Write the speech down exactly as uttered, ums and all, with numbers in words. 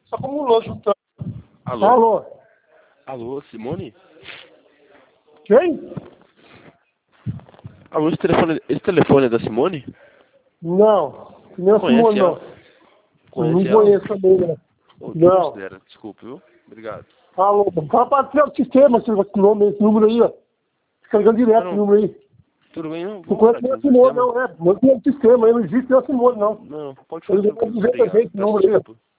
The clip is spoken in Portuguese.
Só como um lanche. Alô? Alô? Alô, Simone? Quem? Alô, esse telefone, esse telefone é da Simone? Não. Não é Conhece Simone, ela? não. Conhece Não ela? conheço também, né? Oh, Não. desconsidera, desculpe, viu? Obrigado. Alô? Fala para tirar o sistema, esse nome, esse número aí, ó. Fica ligando direto Não, esse não. número aí. Tudo bem, não? Não Vamos entrar conhece aqui nem a no Simone, sistema? não, é? Não tem o sistema aí, não existe nem a Simone, não. Não, pode Eu ficar ligo para tranquilo, duzentas obrigado. vezes esse Peço número aí. desculpa.